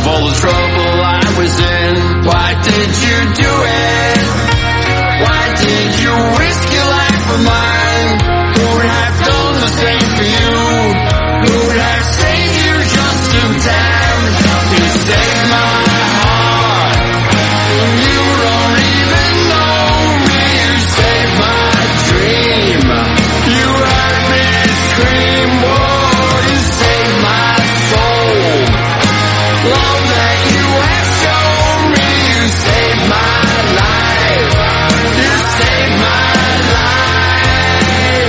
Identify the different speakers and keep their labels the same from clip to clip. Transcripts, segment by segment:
Speaker 1: of all the trouble I was in. Why did you do it? Why did you risk your life for mine? Who would have done the same for you? Who would have saved you just in time? You saved my heart. You don't even know me. You saved my dream. You heard me scream. Whoa, you saved my soul. Love that you have shown me. You saved my life. You saved my life.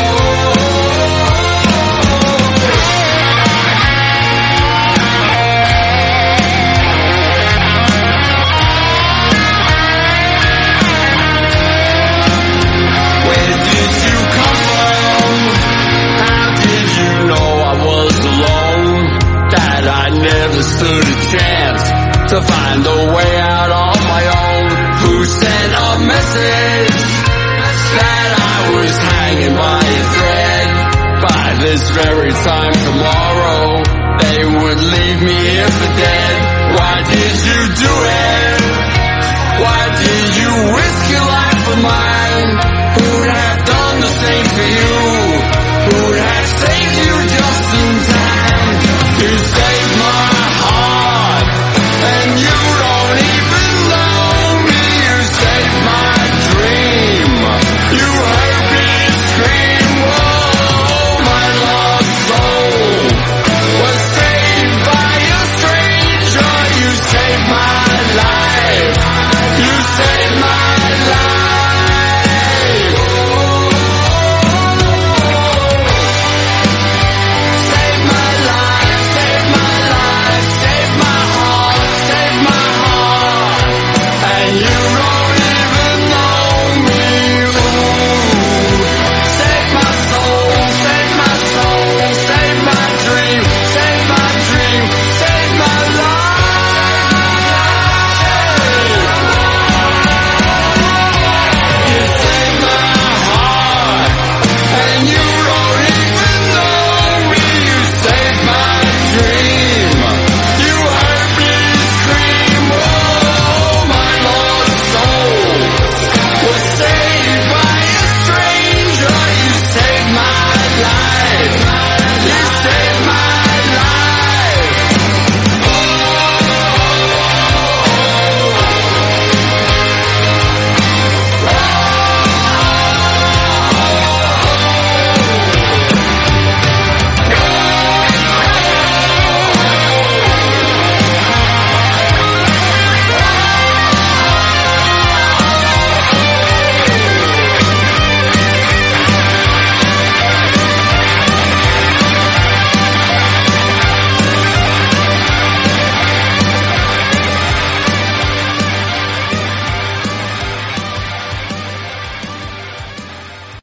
Speaker 1: Where did you come from? How did you know I was alone? That I never stood a chance to find a way out on my own. Who sent a message that I was hanging by a thread? By this very time tomorrow, they would leave me here for dead. Why did you do it?